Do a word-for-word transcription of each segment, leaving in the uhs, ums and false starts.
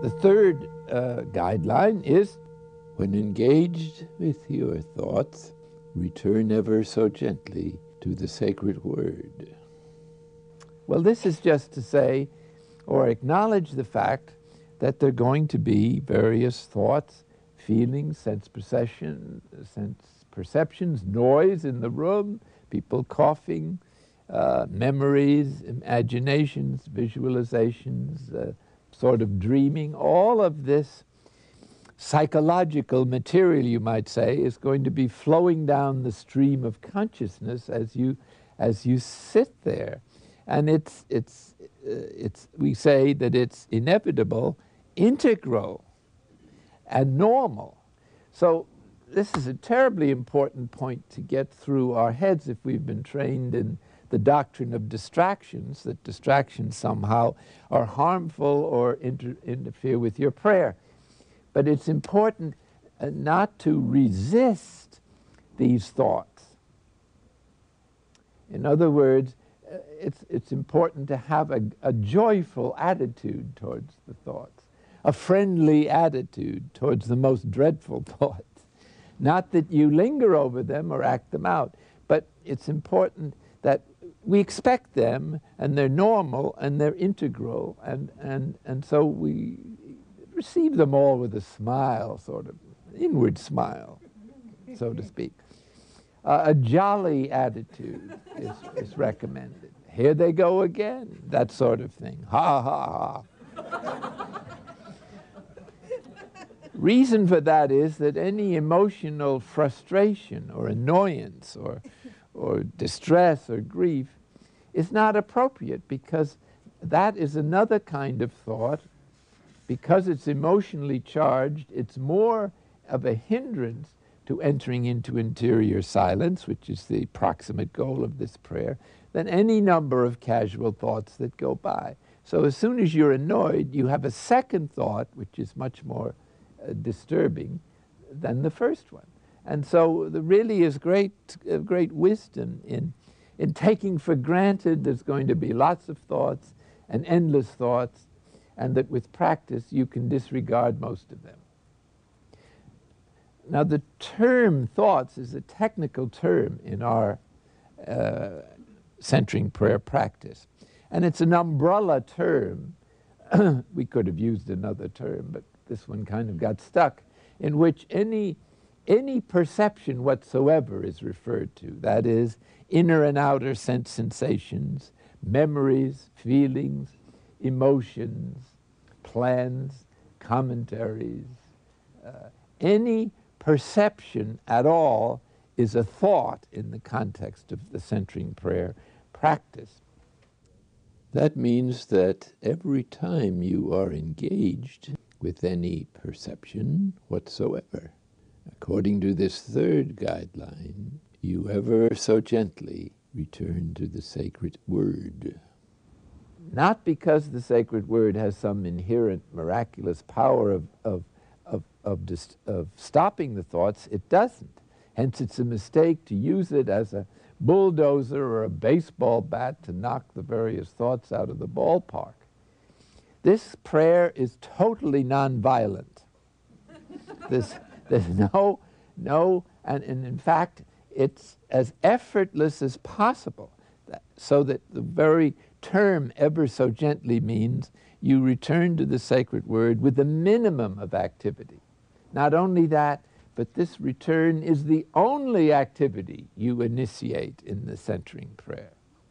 The third uh, guideline is, when engaged with your thoughts, return ever so gently to the sacred word. Well, this is just to say, or acknowledge the fact that there are going to be various thoughts, feelings, sense perception, sense perceptions, noise in the room, people coughing, uh, memories, imaginations, visualizations, uh, sort of dreaming. All of this psychological material, you might say, is going to be flowing down the stream of consciousness as you as you sit there. And it's it's uh, it's we say that it's inevitable, integral, and normal. So this is a terribly important point to get through our heads if we've been trained in the doctrine of distractions, that distractions somehow are harmful or inter interfere with your prayer. But it's important uh, not to resist these thoughts. In other words, uh, it's, it's important to have a, a joyful attitude towards the thoughts, a friendly attitude towards the most dreadful thoughts. Not that you linger over them or act them out, but it's important that we expect them, and they're normal, and they're integral, and, and, and so we receive them all with a smile, sort of inward smile, so to speak. Uh, a jolly attitude is, is recommended. Here they go again, that sort of thing. Ha, ha, ha. Reason for that is that any emotional frustration or annoyance or, or distress or grief is not appropriate, because that is another kind of thought. Because it's emotionally charged, it's more of a hindrance to entering into interior silence, which is the proximate goal of this prayer, than any number of casual thoughts that go by. So as soon as you're annoyed, you have a second thought, which is much more uh, disturbing than the first one. And so there really is great, uh, great wisdom in, in taking for granted there's going to be lots of thoughts and endless thoughts, and that with practice you can disregard most of them. Now, the term thoughts is a technical term in our uh, centering prayer practice, and it's an umbrella term. We could have used another term, but this one kind of got stuck, in which any, any perception whatsoever is referred to. That is, inner and outer sense sensations, memories, feelings, emotions, plans, commentaries. Uh, any perception at all is a thought in the context of the centering prayer practice. That means that every time you are engaged with any perception whatsoever, according to this third guideline, you ever so gently return to the sacred word. Not because the sacred word has some inherent miraculous power of, of, of, of, dis, of stopping the thoughts. It doesn't. Hence, it's a mistake to use it as a bulldozer or a baseball bat to knock the various thoughts out of the ballpark. This prayer is totally nonviolent. There's, there's no, no, and, and in fact, it's as effortless as possible, that, so that the very term ever so gently means you return to the sacred word with a minimum of activity. Not only that, but this return is the only activity you initiate in the centering prayer.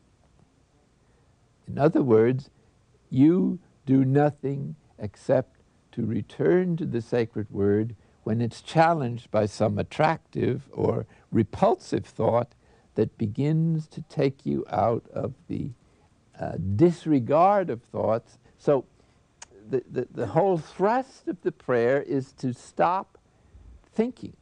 In other words, you do nothing except to return to the sacred word when it's challenged by some attractive or repulsive thought that begins to take you out of the Uh, disregard of thoughts. So the, the, the whole thrust of the prayer is to stop thinking.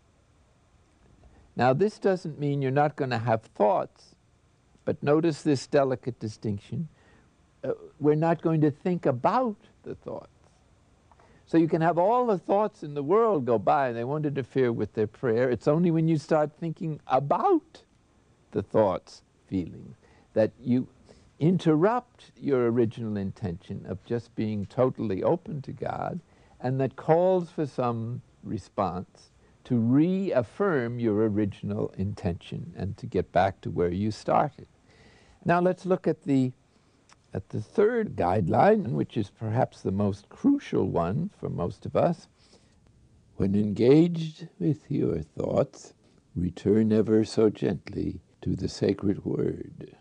Now, this doesn't mean you're not going to have thoughts, but notice this delicate distinction. Uh, we're not going to think about the thoughts. So you can have all the thoughts in the world go by and they won't interfere with their prayer. It's only when you start thinking about the thoughts, feelings, that you interrupt your original intention of just being totally open to God, and that calls for some response to reaffirm your original intention and to get back to where you started. Now let's look at the at the third guideline, which is perhaps the most crucial one for most of us. When engaged with your thoughts, return ever so gently to the sacred word.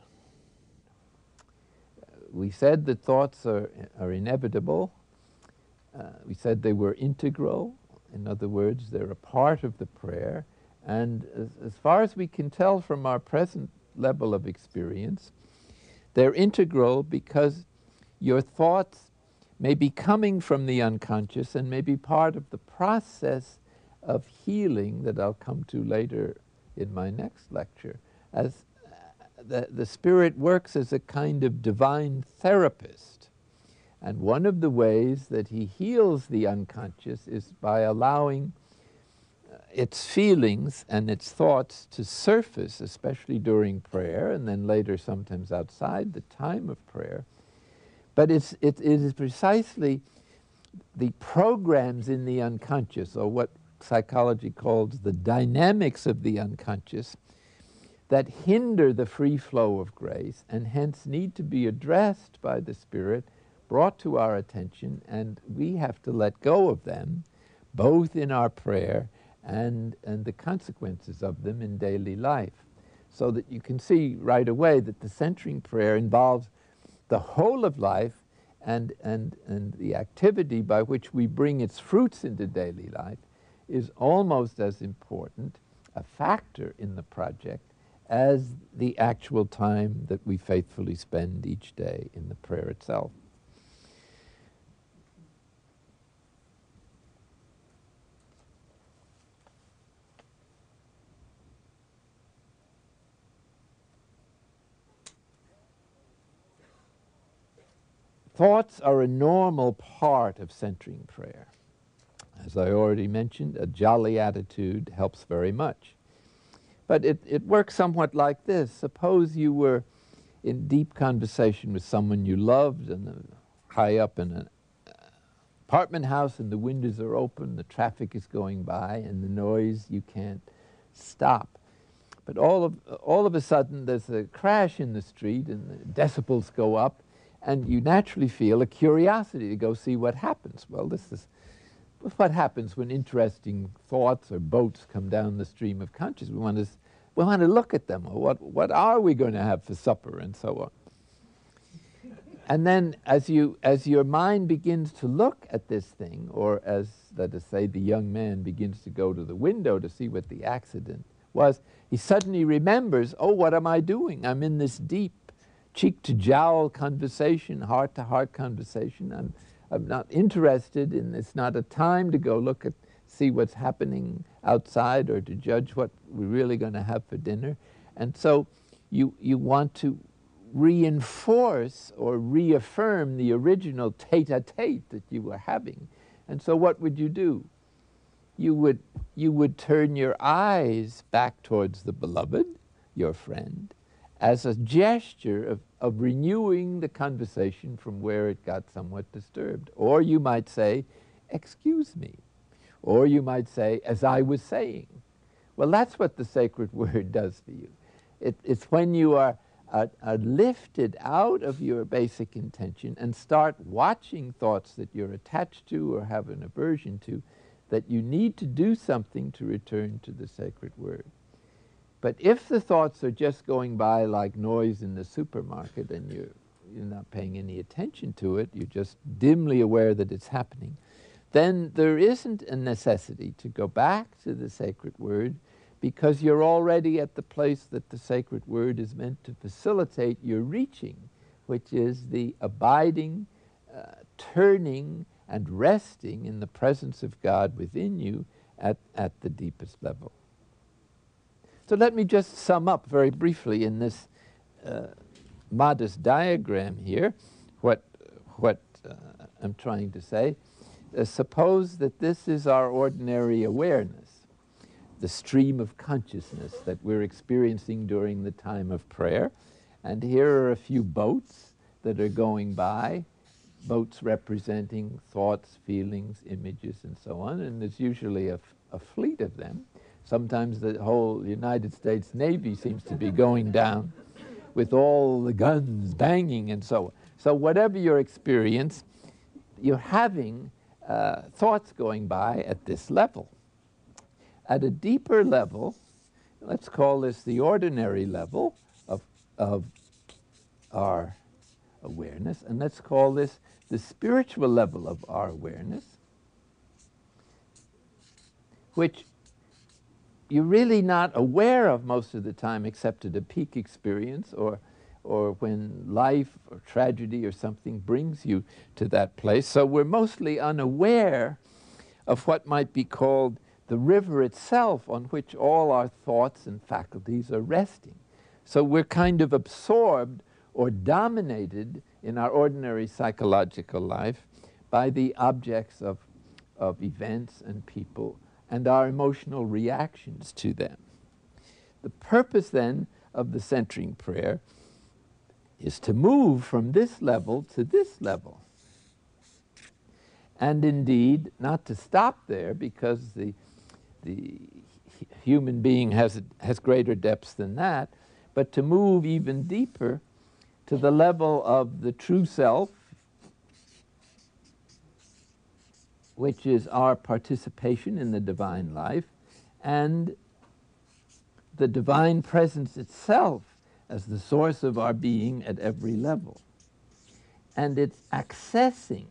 We said that thoughts are, are inevitable. Uh, we said they were integral. In other words, they're a part of the prayer. And as, as far as we can tell from our present level of experience, they're integral because your thoughts may be coming from the unconscious and may be part of the process of healing that I'll come to later in my next lecture. As the, the Spirit works as a kind of divine therapist. And one of the ways that he heals the unconscious is by allowing its feelings and its thoughts to surface, especially during prayer, and then later sometimes outside the time of prayer. But it's, it, it is precisely the programs in the unconscious, or what psychology calls the dynamics of the unconscious, that hinder the free flow of grace and hence need to be addressed by the Spirit, brought to our attention, and we have to let go of them, both in our prayer and, and the consequences of them in daily life. So that you can see right away that the centering prayer involves the whole of life and, and, and the activity by which we bring its fruits into daily life is almost as important a factor in the project as the actual time that we faithfully spend each day in the prayer itself. Thoughts are a normal part of centering prayer. As I already mentioned, a jolly attitude helps very much. But it, it works somewhat like this. Suppose you were in deep conversation with someone you loved and uh, high up in an apartment house and the windows are open, the traffic is going by and the noise you can't stop. But all of, all of a sudden there's a crash in the street and the decibels go up, and you naturally feel a curiosity to go see what happens. Well, this is what happens when interesting thoughts or boats come down the stream of consciousness. We want to, we want to look at them, or what, what are we going to have for supper, and so on. And then as, you, as your mind begins to look at this thing, or as, let us say, the young man begins to go to the window to see what the accident was, he suddenly remembers, oh, what am I doing? I'm in this deep cheek-to-jowl conversation, heart-to-heart conversation. I'm, I'm not interested in, it's not a time to go look at, see what's happening outside or to judge what we're really going to have for dinner. And so you, you want to reinforce or reaffirm the original tete-a-tete that you were having. And so what would you do? You would, you would turn your eyes back towards the beloved, your friend, as a gesture of, of renewing the conversation from where it got somewhat disturbed. Or you might say, excuse me. Or you might say, as I was saying. Well, that's what the sacred word does for you. It, it's when you are, are, are lifted out of your basic intention and start watching thoughts that you're attached to or have an aversion to, that you need to do something to return to the sacred word. But if the thoughts are just going by like noise in the supermarket and you're, you're not paying any attention to it, you're just dimly aware that it's happening, then there isn't a necessity to go back to the sacred word, because you're already at the place that the sacred word is meant to facilitate your reaching, which is the abiding, uh, turning, and resting in the presence of God within you at, at the deepest level. So let me just sum up very briefly in this uh, modest diagram here what, what uh, I'm trying to say. Uh, suppose that this is our ordinary awareness, the stream of consciousness that we're experiencing during the time of prayer, And here are a few boats that are going by, boats representing thoughts, feelings, images, and so on. And there's usually a, a fleet of them. Sometimes the whole United States Navy seems to be going down with all the guns banging and so on. So whatever your experience, you're having uh, thoughts going by at this level. At a deeper level, let's call this the ordinary level of, of our awareness, and let's call this the spiritual level of our awareness, which you're really not aware of most of the time except at a peak experience or or when life or tragedy or something brings you to that place. So we're mostly unaware of what might be called the river itself on which all our thoughts and faculties are resting. So we're kind of absorbed or dominated in our ordinary psychological life by the objects of, of events and people and our emotional reactions to them. The purpose then of the centering prayer is to move from this level to this level. And indeed, not to stop there, because the, the human being has, has greater depths than that, but to move even deeper to the level of the true self, which is our participation in the divine life, and the divine presence itself as the source of our being at every level. And it's accessing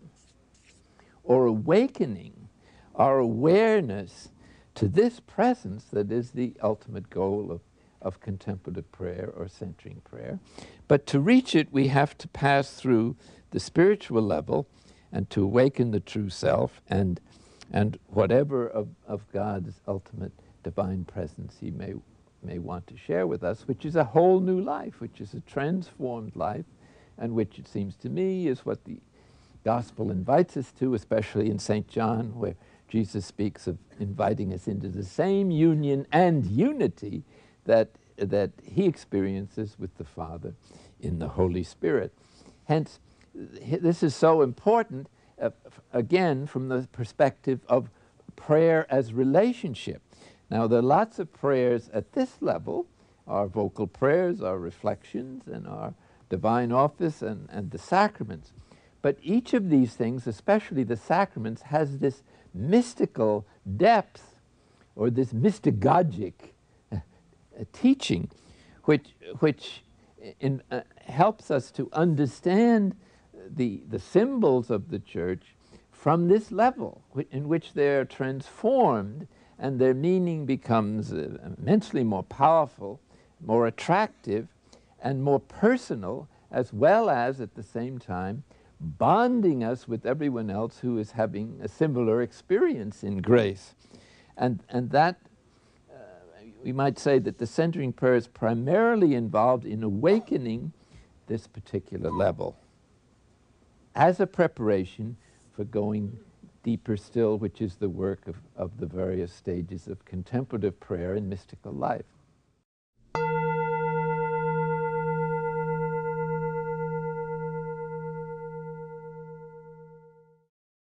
or awakening our awareness to this presence that is the ultimate goal of, of contemplative prayer or centering prayer. But to reach it, we have to pass through the spiritual level and to awaken the true self and, and whatever of, of God's ultimate divine presence he may may want to share with us, which is a whole new life, which is a transformed life, and which it seems to me is what the gospel invites us to, especially in Saint John, where Jesus speaks of inviting us into the same union and unity that, that he experiences with the Father in the Holy Spirit. Hence, this is so important, uh, again, from the perspective of prayer as relationship. Now, there are lots of prayers at this level, our vocal prayers, our reflections, and our divine office, and, and the sacraments. But each of these things, especially the sacraments, has this mystical depth, or this mystagogic uh, teaching, which, which in, uh, helps us to understand the, the symbols of the Church from this level, in which they're transformed and their meaning becomes uh, immensely more powerful, more attractive, and more personal, as well as, at the same time, bonding us with everyone else who is having a similar experience in grace. And, and that, uh, we might say that the centering prayer is primarily involved in awakening this particular level as a preparation for going deeper still, which is the work of, of the various stages of contemplative prayer and mystical life.